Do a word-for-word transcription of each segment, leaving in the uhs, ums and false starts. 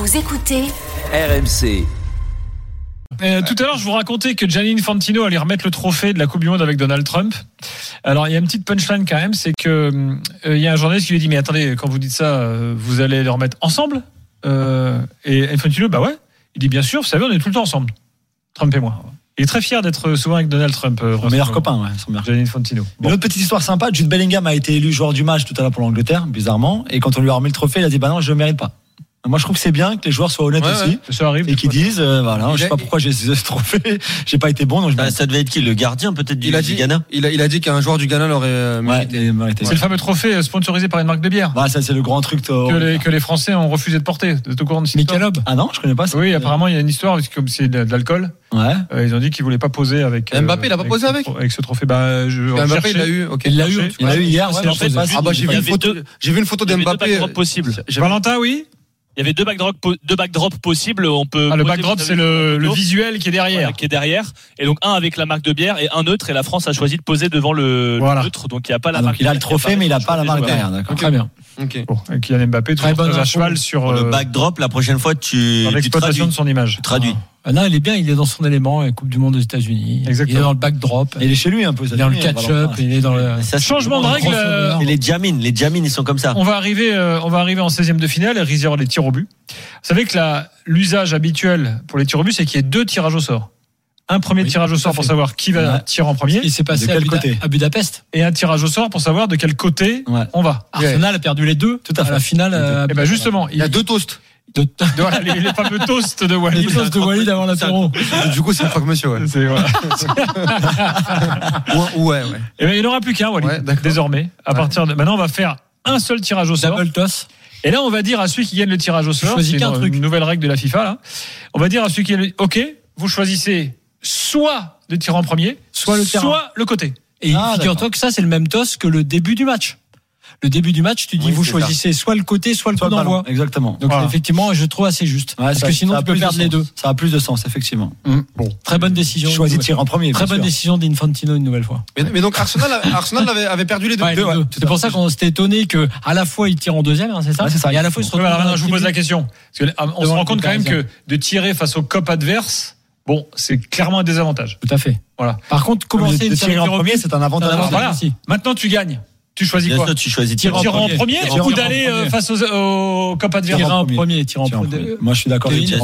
Vous écoutez R M C. Euh, tout à l'heure, je vous racontais que Gianni Infantino allait remettre le trophée de la Coupe du Monde avec Donald Trump. Alors, il y a une petite punchline quand même, c'est que euh, il y a un journaliste qui lui dit mais attendez, quand vous dites ça, euh, vous allez le remettre ensemble euh, Et Infantino, bah ouais. Il dit bien sûr, vous savez, on est tout le temps ensemble, Trump et moi. Il est très fier d'être souvent avec Donald Trump. Euh, son meilleur copain, ouais, son meilleur. Gianni Infantino. Bon. Une autre petite histoire sympa, Jude Bellingham a été élu joueur du match tout à l'heure pour l'Angleterre, bizarrement, et quand on lui a remis le trophée, il a dit bah non, je le mérite pas. Moi, je trouve que c'est bien que les joueurs soient honnêtes ouais, aussi, ouais. Ça arrive, et qu'ils disent, euh, voilà, il je sais a, pas pourquoi j'ai ce trophée, j'ai pas été bon. Donc je bah, ça devait être qui, le gardien peut-être du, il a du dit, Ghana. Il a, il a dit qu'un joueur du Ghana l'aurait euh, mérité. Ouais, mérité. C'est ouais. le fameux trophée sponsorisé par une marque de bière. Bah, ça c'est le grand truc to... que, les, que les Français ont refusé de porter. De tout courant de Michelob. Ah non, je connais pas ça. Oui, apparemment il y a une histoire parce que comme c'est de, de l'alcool. Ouais. Euh, ils ont dit qu'ils voulaient pas poser avec. Euh, Mbappé, il a pas posé avec. Avec ce trophée. Bah, je. Mbappé, il l'a eu. Ok. Il l'a eu. Il l'a eu hier. En fait, ah bah j'ai vu une photo. J'ai vu une photo d'Mbappé. Possible. Valentin, oui. Il y avait deux backdrops, deux backdrops possibles. On peut. Ah, le backdrop, c'est le, le visuel qui est derrière. Ouais, qui est derrière. Et donc, un avec la marque de bière et un neutre. Et la France a choisi de poser devant le, voilà. le neutre. Donc, il n'y a pas la ah, marque. Donc, il a le trophée, mais il n'a pas la marque derrière. D'accord. Très bien. Ok. Bon, et Kylian Mbappé, très bon à cheval sur. Pour le backdrop, la prochaine fois, tu. Dans l'exploitation de son image. Tu traduis. Ah non, il est bien, il est dans son élément, Coupe du Monde aux États-Unis. Exactement. Il est dans le backdrop. Il est chez lui un peu. Il est dans le catch-up, il est dans le. Ça, changement de règle. Et les Jamines, les Jamines, ils sont comme ça. On va arriver, euh, on va arriver en seizième de finale, et risquer les tirs au but. Vous savez que la, l'usage habituel pour les tirs au but, c'est qu'il y ait deux tirages au sort. Un premier oui, tirage au sort pour savoir qui va ouais. tirer en premier. Il s'est passé à, Buda- à Budapest. Et un tirage au sort pour savoir de quel côté ouais. on va. Arsenal ouais. a perdu les deux. Tout à, à la finale. Euh, et ben justement, il y a deux toasts. De, voilà, les, les fameux toasts de Walid. Les toasts de Walid avant l'apéro. Du coup, c'est le croque-monsieur, ouais. C'est, voilà. ouais, ouais. Et ben, il n'y en aura plus qu'un, Walid, ouais, désormais. À ouais. partir de maintenant, on va faire un seul tirage au sort. Double toss. Et là, on va dire à celui qui gagne le tirage au sort, c'est une, truc. une nouvelle règle de la FIFA, là. On va dire à celui qui gagne, OK, vous choisissez soit de tirer en premier, soit le, soit le côté. Et ah, figure-toi que ça, c'est le même toss que le début du match. Le début du match, tu dis, oui, vous choisissez ça. soit le côté, soit le coup d'envoi. Exactement. Donc, voilà. effectivement, je trouve assez juste. Ouais, parce ça, que sinon, tu peux perdre les deux. Ça a plus de sens, effectivement. Mmh. Bon. Très bonne décision. Choisis de tirer en premier. Très bonne sûr. décision d'Infantino une nouvelle fois. Mais, mais donc, Arsenal, Arsenal avait, avait perdu les deux. Ouais, deux, ouais. Ouais. C'est pour ça qu'on s'était étonné que, à la fois, il tire en deuxième, hein, c'est ça? Ouais, c'est ça. Et à la fois, il se retrouve. Alors, je vous pose la question. Parce que, on se rend compte quand même que de tirer face au cop adverse, bon, c'est clairement un désavantage. Tout à fait. Voilà. Par contre, commencer de tirer en premier, c'est un avantage. Voilà. Maintenant, tu gagnes. Tu choisis Bien quoi sûr, tu choisis tirer en premier ou d'aller euh, face aux, aux Copa adverses. Tirer en premier, tirer en premier. Moi, je suis d'accord. Tirer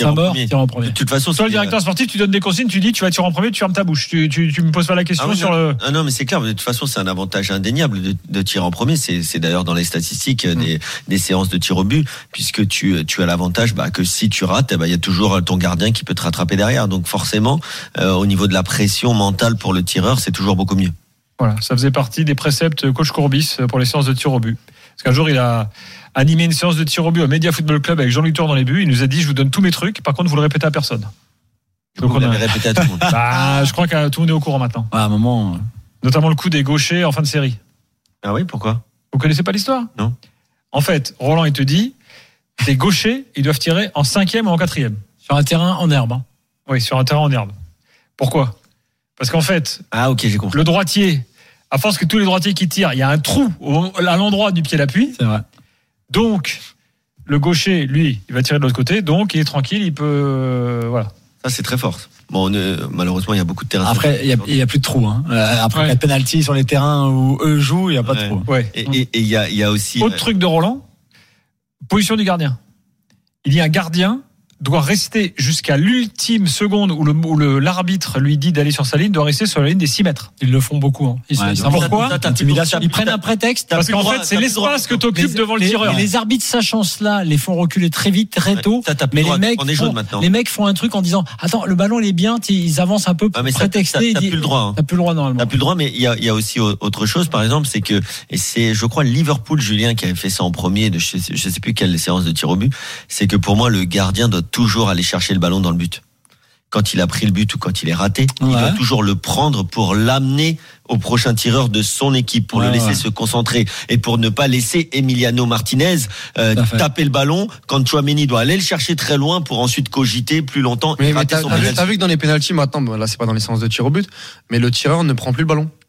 en premier. De toute façon, toi, le directeur sportif, tu donnes des consignes, tu dis, tu vas tirer en premier, tu fermes ta bouche. Tu, tu, tu me poses pas la question ah oui, sur non. le. Ah non, mais c'est clair. De toute façon, c'est un avantage indéniable de, de tirer en premier. C'est, c'est d'ailleurs dans les statistiques mmh. des, des séances de tir au but, puisque tu, tu as l'avantage bah, que si tu rates, il bah, y a toujours ton gardien qui peut te rattraper derrière. Donc forcément, euh, au niveau de la pression mentale pour le tireur, c'est toujours beaucoup mieux. Voilà, ça faisait partie des préceptes coach Courbis pour les séances de tir au but. Parce qu'un jour, il a animé une séance de tir au but au Media Football Club avec Jean-Luc Tour dans les buts. Il nous a dit, je vous donne tous mes trucs, par contre, vous le répétez à personne. Donc on avait répété à tout le monde. Bah, je crois que tout le monde est au courant maintenant. À un moment. Notamment le coup des gauchers en fin de série. Ah oui, pourquoi? Vous connaissez pas l'histoire? Non. En fait, Roland, il te dit, les gauchers, ils doivent tirer en cinquième ou en quatrième. Sur un terrain en herbe. Hein. Oui, sur un terrain en herbe. Pourquoi? Parce qu'en fait, ah ok, j'ai compris. Le droitier, à force que tous les droitiers qui tirent, il y a un trou à l'endroit du pied d'appui. C'est vrai. Donc, le gaucher, lui, il va tirer de l'autre côté, donc il est tranquille, il peut, euh, voilà. Ça c'est très fort. Bon, euh, malheureusement, il y a beaucoup de terrains. Après, il y a, il y a plus de trous. Hein. Après, ouais. il y a de pénalty sur les terrains où eux jouent, il y a pas ouais. de trous. Ouais. Et, et, et il y a, il y a aussi. Autre euh... truc de Roland, position du gardien. Il y a un gardien doit rester jusqu'à l'ultime seconde où, le, où le, l'arbitre lui dit d'aller sur sa ligne, doit rester sur la ligne des six mètres. Ils le font beaucoup. Hein. Ils, ouais, pourquoi t'as, t'as, t'as, Ils prennent un prétexte. Parce qu'en fait, c'est l'espace que t'occupes les, devant le les, tireur. Et les arbitres, sachant cela, les font reculer très vite, très tôt. Ouais, mais les mecs, font, les mecs font un truc en disant, attends, le ballon il est bien, ils avancent un peu pour ah, prétexter. T'as, t'as, t'as plus le droit. Hein. T'as plus le droit normalement. T'as plus le droit, mais il y a, il y a aussi autre chose, par exemple, c'est que, et c'est, je crois, Liverpool, Julien, qui avait fait ça en premier, de je sais, je sais plus quelle séance de tir au but, c'est que pour moi, le gardien doit toujours aller chercher le ballon dans le but. Quand il a pris le but ou quand il est raté, ouais. il doit toujours le prendre pour l'amener au prochain tireur de son équipe, pour ouais, le laisser ouais. se concentrer et pour ne pas laisser Emiliano Martinez euh, taper le ballon quand Tchouaméni doit aller le chercher très loin pour ensuite cogiter plus longtemps. Mais, et mais t'as, son t'as, vu, t'as vu que dans les pénaltys maintenant, bon, là c'est pas dans les séances de tir au but, mais le tireur ne prend plus le ballon. Oui.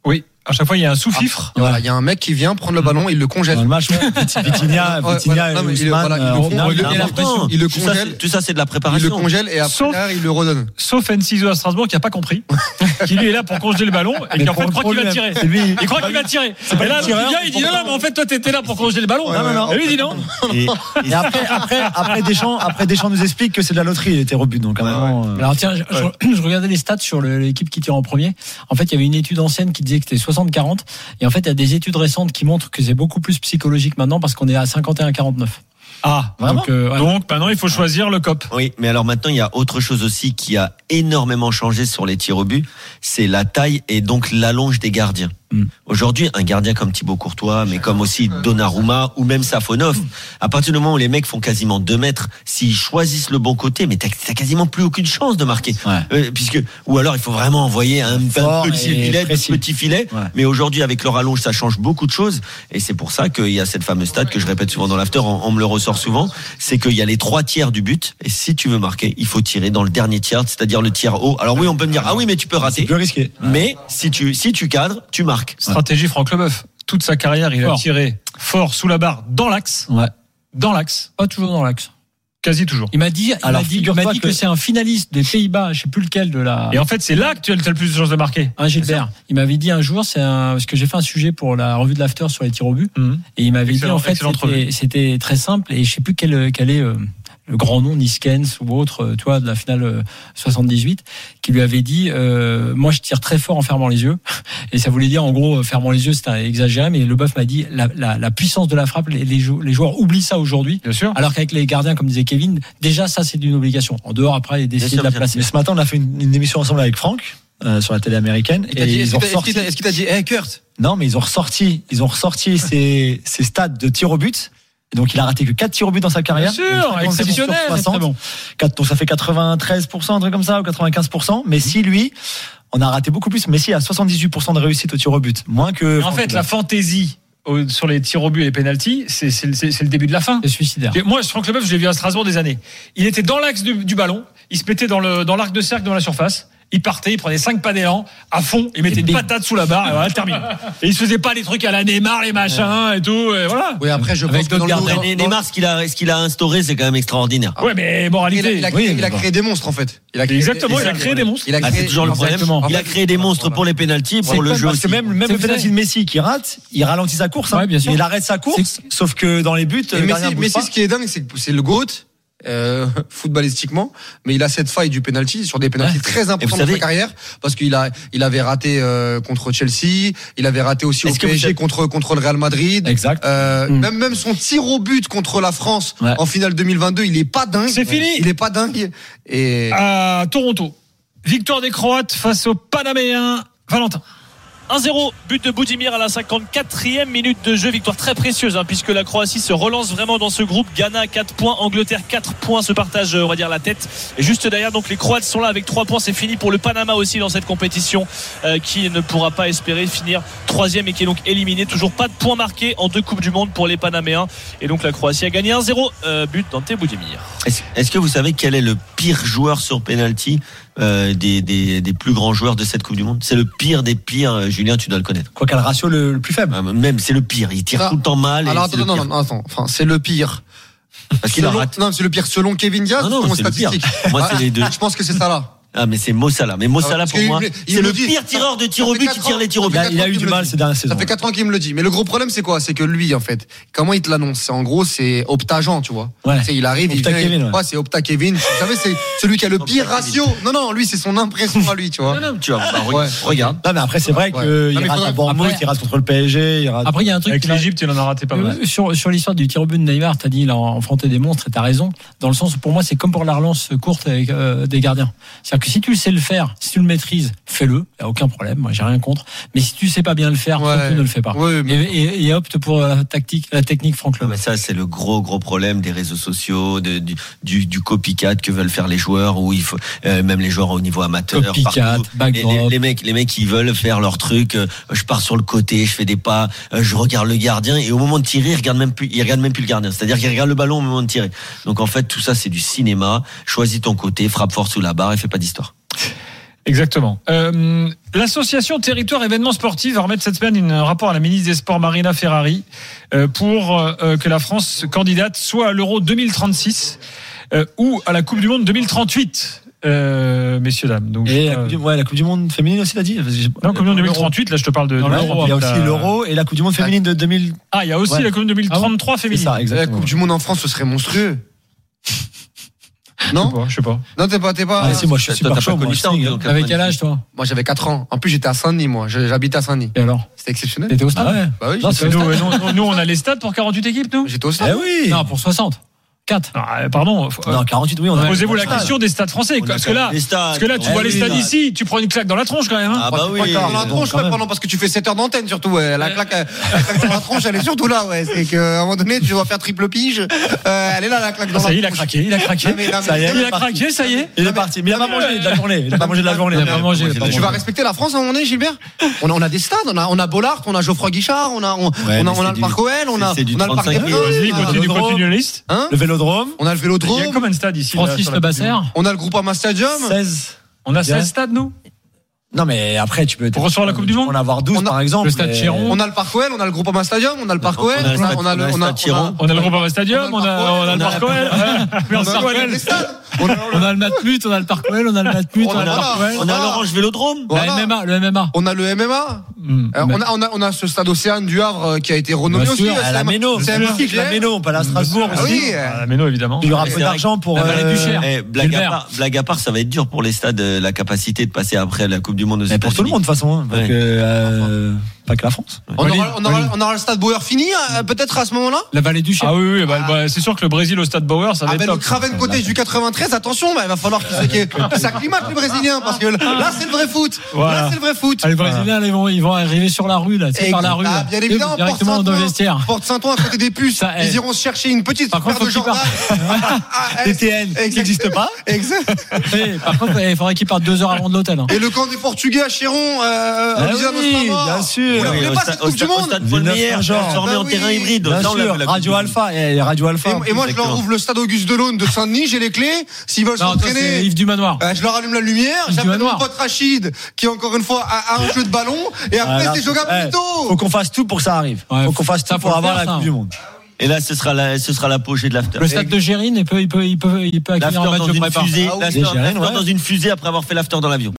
À chaque fois, il y a un sous-fifre. Ah, voilà, il y a un mec qui vient prendre le ballon, il le congèle. Dans le match, Vitinha, Ouais, Vitinha voilà, non, et mais il- Ousmane, voilà, il euh, le en con- finale, il le- il a il a- l'impression. il le Tout ça, congèle. c'est- tout ça, c'est de la Il le préparation. congèle et après Sauf- derrière, il le redonne. Sauf Enciso à Strasbourg qui a pas compris. Qui lui est là pour congeler le ballon et Mais qui en pour fait le croit qu'il va problème, tirer. c'est lui. Il croit qu'il va tirer. pas Et là, le l'autre tireur, gars, il dit non, non, mais en fait, toi, t'étais là pour congeler le ballon. Ouais, ouais, non. Et lui, il dit non. Et, Et après, après, après Deschamps, après Deschamps nous explique que c'est de la loterie, il était au but, donc quand même. euh, Alors tiens, je, je- je regardais les stats sur le- l'équipe qui tire en premier. En fait, il y avait une étude ancienne qui disait que c'était soixante quarante. Et en fait, il y a des études récentes qui montrent que c'est beaucoup plus psychologique maintenant parce qu'on est à cinquante et un quarante-neuf. Ah, Vraiment Donc, euh, ouais. donc maintenant, il faut choisir le cop. oui, mais alors maintenant, il y a autre chose aussi qui a énormément changé sur les tirs au but, c'est la taille et donc l'allonge des gardiens. Mm. Aujourd'hui, un gardien comme Thibaut Courtois, mais comme aussi Donnarumma ou même Safonov, à partir du moment où les mecs font quasiment deux mètres, s'ils choisissent le bon côté, mais t'as, t'as quasiment plus aucune chance de marquer. Ouais. Euh, puisque, ou alors il faut vraiment envoyer un, un Fort petit et filet, précis. petit filet. Ouais. Mais aujourd'hui, avec leur allonge, ça change beaucoup de choses. Et c'est pour ça qu'il y a cette fameuse stat que je répète souvent dans l'after, on, on me le ressort souvent, c'est qu'il y a les trois tiers du but. Et si tu veux marquer, il faut tirer dans le dernier tiers, c'est-à-dire le tiers haut. Alors oui, on peut me dire, ah oui, mais tu peux C'est rater. plus risqué. Mais si tu, si tu cadres, tu marques. Stratégie Franck Leboeuf. Toute sa carrière, il a Fort. tiré fort sous la barre dans l'axe. Ouais. Dans l'axe. Pas toujours dans l'axe. Quasi toujours. Il m'a dit, il Alors, m'a dit, il figure-toi m'a dit que, que- c'est un finaliste des Pays-Bas, je sais plus lequel de la. Et en fait, c'est là que tu as le plus de chances de marquer. Un Gilbert. Il m'avait dit un jour, c'est un, parce que j'ai fait un sujet pour la revue de l'after sur les tirs au but, Mhm. et il m'avait dit Excellent- en fait excellente c'était, revue. c'était très simple et je sais plus quel, quel est euh, le grand nom, Niskens ou autre, euh, tu vois, de la finale euh, soixante-dix-huit, qui lui avait dit, euh, moi je tire très fort en fermant les yeux, et ça voulait dire en gros euh, fermant les yeux, c'était exagéré, mais Leboeuf m'a dit la, la, la puissance de la frappe, les, les, jou- les joueurs oublient ça aujourd'hui. Bien sûr. Alors qu'avec les gardiens, comme disait Kevin, déjà ça c'est une obligation. En dehors, après, il est décidé sûr, de la bien placer. Mais ce matin, on a fait une, une émission ensemble avec Franck euh, sur la télé américaine, Il t'a et dit- Est-ce ils qu'il ont t'a- est-ce ressorti. qu'il t'a- est-ce qu'il t'a dit, hey Kurt, Non, mais ils ont ressorti, ils ont ressorti ces, ces stats de tir au but. Et donc il a raté que quatre tirs au but dans sa carrière. Bien sûr, Donc, cinquante-sept sur exceptionnel, soixante. très bon. Quatre- donc ça fait quatre-vingt-treize pour cent, un truc comme ça, ou quatre-vingt-quinze pour cent. Mais si lui, on a raté beaucoup plus. Messi a soixante-dix-huit pour cent de réussite au tir au but, moins que. Et en fait, la fantaisie au- sur les tirs au but et les pénaltys, c'est, c'est, c'est, c'est le début de la fin. C'est suicidaire. Et moi, Franck Leboeuf, je l'ai vu à Strasbourg des années. Il était dans l'axe du, du ballon, il se mettait dans, le, dans l'arc de cercle dans la surface. Il partait, il prenait cinq pas d'élan à fond, il mettait Et une bing. patate sous la barre et voilà, terminé. Et il se faisait pas les trucs à la Neymar, les machins et tout, et voilà. oui, après, je Avec pense que dans d'autres le- gardiens. dans- Mais dans- Neymar, ce qu'il a, ce qu'il a instauré, c'est quand même extraordinaire. Ouais, mais Il a, moralité. il a Oui, créé, mais il a bon. créé des monstres en fait. Il a créé, Exactement, il a et- créé des monstres. Il a Ah, créé, c'est toujours le problème. Exactement. Il a créé des monstres pour les pénaltys, pour le C'est jeu parce que aussi. même, même C'est le penalty vrai. de Messi qui rate, il ralentit sa course. Hein. Ouais, bien sûr. Il arrête sa course, sauf que dans les buts, Et le gardien Messi, bouge Messi, pas. ce qui est dingue, c'est que c'est le GOAT, euh, footballistiquement, mais il a cette faille du penalty sur des penalties Ouais. très importants dans savez- sa carrière, parce qu'il a, il avait raté euh, contre Chelsea, il avait raté aussi au Est-ce que vous P S G savez- contre contre le Real Madrid. Exact. Euh, Mm. même même son tir au but contre la France Ouais. en finale deux mille vingt-deux, il est pas dingue. C'est fini. Il est pas dingue. Et À Toronto. Victoire des Croates face aux Panaméens. Valentin. un zéro, but de Boudimir à la cinquante-quatrième minute de jeu, victoire très précieuse hein, puisque la Croatie se relance vraiment dans ce groupe. Ghana quatre points, Angleterre quatre points, se partagent on va dire la tête. Et juste derrière donc les Croates sont là avec trois points, c'est fini pour le Panama aussi dans cette compétition euh, qui ne pourra pas espérer finir troisième et qui est donc éliminé. Toujours pas de points marqués en deux Coupes du Monde pour les Panaméens et donc la Croatie a gagné un zéro, euh, but d'Ante Boudimir. Est-ce, est-ce que vous savez quel est le pire joueur sur penalty euh, des, des, des plus grands joueurs de cette Coupe du Monde? C'est le pire des pires. euh, Julien, tu dois le connaître. Quoi qu'à le ratio le, le plus faible. Ah, même c'est le pire. Il tire Ah. tout le temps mal. Et alors c'est attends, le non, pire. non, non, attends, enfin c'est le pire. Parce qu'il en Selon- rate. non, c'est le pire selon Kevin Diaz. Non, non, ou selon c'est le pire. statistique. Pour moi, c'est Ah, les deux. Je pense que c'est ça là. Ah, mais c'est Mo Salah. Mais Mo Salah, parce pour qu'il moi, me- il c'est me le dit- pire tireur de tir ça au fait but quatre qui tire ans- les tirs au ça but. fait Il a, il a eu qu'il du me mal dit. ces dernières saisons. Ça fait quatre ans qu'il me le dit. Mais le gros problème, c'est quoi? C'est que lui, en fait, comment il te l'annonce? C'est en gros, c'est Optagent, tu vois. Ouais. C'est, il arrive, il Opta vient. Kevin, ouais. Ouais, c'est Opta Kevin. Vous savez, c'est celui qui a le Opta pire Kevin. ratio. Non, non, lui, c'est son impression à lui, tu vois. Non, non, tu vois, bah, re- Ouais. regarde. Non, mais après, c'est vrai Ouais. qu'il Non, mais rate faudrait- à Bournemouth, après- il rate contre le P S G, il rate. Après, il y a un truc Avec qui m'a- l'Égypte, il en a raté pas mal. Euh, sur, sur l'histoire du tir au but de Neymar, tu as dit il a enfanté des monstres et tu as raison. Dans le sens où pour moi, c'est comme pour la relance courte avec euh, des gardiens. C'est-à-dire que si tu le sais le faire, si tu le maîtrises, fais-le, il n'y a aucun problème, moi j'ai rien contre. Mais si tu sais pas bien le faire, Ouais. surtout ne le fais pas. Ouais, Et, mais- et- et opte pour la tactique, la technique Franck Non, mais Leboeuf. ça, c'est le gros, gros problème des réseaux sociaux, de, du, du, du copycat que veulent faire les joueurs, où il faut, euh, même les joueurs au niveau amateur. Copycat, partout. Et backdrop. les, les mecs, les mecs, ils veulent faire leur truc. euh, je pars sur le côté, je fais des pas, euh, je regarde le gardien, et au moment de tirer, ils regardent même plus, ils regardent même plus le gardien. C'est-à-dire qu'ils regardent le ballon au moment de tirer. Donc en fait, tout ça, c'est du cinéma. Choisis ton côté, frappe fort sous la barre et fais pas d'histoire. Exactement. Euh, l'association Territoire Événements Sportifs va remettre cette semaine un rapport à la ministre des Sports Marina Ferrari euh, pour euh, que la France candidate soit à l'Euro deux mille trente-six euh, ou à la Coupe du Monde deux mille trente-huit. Euh, messieurs dames. Donc, Et euh, la coupe, du, ouais, la coupe du Monde féminine aussi, l'a dit. non, Coupe du Monde deux mille trente-huit. Là, je te parle de. Non, de là, l'Euro, Il y a donc, aussi là, l'Euro et la coupe du Monde féminine de deux mille. Ah, il y a aussi Ouais. la Coupe deux mille trente-trois C'est féminine. ça, La exactement. Coupe du Monde en France, ce serait monstrueux. Je sais Non, pas, je sais pas. non, t'es pas, t'es pas. Ah, si, moi je suis Toi, super t'as chaud. pas Moi, connu ça, aussi, en hein. tout cas. Avec quel âge, toi? Moi, j'avais quatre ans. En plus, j'étais à Saint-Denis, moi. Je- J'habite à Saint-Denis. Et alors? C'était exceptionnel. T'étais au stade? Ah ouais. Bah oui, Non, j'étais- c'est Nous, euh, nous, nous, on a les stades pour quarante-huit équipes, nous. j'étais au Eh stade. oui. Non, pour soixante. quatre. Ah, euh, pardon. faut- Non, quarante-huit, oui, on a. Posez-vous la Stade. question des stades français. On a Parce que quand là, même des stades. parce que là, tu Eh vois les oui, stades là. ici, tu prends une claque dans la tronche quand même. Hein. Ah bah oui. Dans la tronche, quand ouais, même. pendant, parce que tu fais sept heures d'antenne surtout. Ouais. La claque, euh, la claque dans la tronche, elle est surtout là. Ouais. C'est qu'à un moment donné, tu dois faire triple pige. Euh, elle est là, la claque dans Ah, ça la y est, il a tronche. craqué, il a craqué. Non, mais- non, mais- Ça y est. Il a craqué, ça y est. Il est parti. Mais il a pas mangé de la journée. Il a pas mangé de la journée. Il a pas mangé, il a pas Tu mangé. vas respecter la France à un moment donné, Gilbert on a, on a des stades, on a, on a Bollard, on a Geoffroy Guichard, on a, on, Ouais, on a, mais on a c'est le du- Parc O L, on a, c'est du on a le Parc des trente-cinq Princes, Vas-y, on a- continue, Vélodrome. continue la liste. hein Le Vélodrome. on a le Il y a Vélodrome, combien de stades ici là, Francis sur la Le Coupe du Monde Basser. on a le Groupama Stadium, seize. On a Bien. seize stades, nous. Non, mais après, tu peux. Pour recevoir la Coupe du Monde On en avoir douze, On a- par exemple. le stade mais- Chéron. on a le Parc O L, on a le Groupama Stadium, on a le Parc O L, On a le on a, stade- on a le, on a le on a, stade Chiron. On a le Groupama Stadium, on a, on a le on a- Parc O L. Mais on on sait a, quoi, on a elle des stades. On a, On a le Matmut, on a le Parc Ouel, on a le Matmut, on a le Voilà. Parc Ouel. On a Voilà. l'Orange Vélodrome. Voilà. La M M A, le M M A. on a le M M A. Hmm. Euh, on, a, on, a, on a ce stade Océane du Havre euh, qui a été renommé Bien aussi. sûr, euh, À c'est la un- Méno. c'est un mythique, La hein. Méno, pas la Strasbourg Ah aussi. oui. Ah, la Méno, évidemment. Il y aura C'est peu vrai d'argent pour. La vallée euh, du Cher. Eh, blague, à Gilbert. part, blague à part, ça va être dur pour les stades, euh, la capacité de passer après la Coupe du Monde aux Mais pour tout le États-Unis. monde, de toute façon. hein, parce Ouais. que, euh, Pas que la France. On Walid, aura, on, aura, Walid. on aura le stade Bauer fini, euh, peut-être à ce moment-là. La vallée du Cher. Ah oui, oui, bah, bah, c'est sûr que le Brésil au stade Bauer, ça va Ah être ben le top. Craven Cottage du quatre-vingt-treize, attention, bah, il va falloir qu'ils qu'ils- qu'ils s'acclimatent les Brésiliens parce que là c'est le vrai foot. Voilà. Là c'est le vrai foot. Ah, les Brésiliens, là, ils vont, ils vont arriver sur la rue, là, tu sais, Et- par la rue. ah, là. bien évidemment, Directement Porte dans le Saint-Ouen. vestiaire. Porte Saint-Ouen à côté des puces. Ça, eh. Ils iront se chercher une petite Par paire contre, de faut qu'ils Jordan. Ah, T eh, T N, qui exact- n'existe pas. Exact. Eh, Par contre, il faudrait qu'ils partent deux heures avant de l'hôtel. hein. Et le camp des Portugais à Chéron, euh, Ah Louisiana oui, Nostra. bien sûr. Vous la Oui, voulez au pas stade- cette Coupe au du stade- au Monde stade Villeneuve Paul-Meyer, Saint-Jean. transformé Bah en oui. terrain hybride. Bien Ça, on l'a sûr, vu, la Radio Coupe du Monde. Alpha. Et Radio Alpha. Et, et moi, je leur Exactement. ouvre le stade Auguste Delaune de Saint-Denis, j'ai les clés. S'ils veulent Non, toi, c'est s'entraîner, Yves du Manoir. euh, je leur allume la lumière. Yves J'appelle mon Dumanoir. pote Rachid, qui encore une fois a, a un jeu de ballon. Et après, Voilà. c'est jouable Eh, plus tôt. Faut qu'on fasse tout pour que ça arrive. Ouais, Faut qu'on fasse ça, tout faut pour le avoir faire, la ça. Coupe du Monde. Et là, ce sera la, ce sera l'apogée de l'after. Le stade de Gérine, il peut, il peut, il peut, il peut accueillir L'after un match dans de une prépa. fusée, Ah oui, l'after- les Gérènes, l'after ouais. dans une fusée après avoir fait l'after dans l'avion.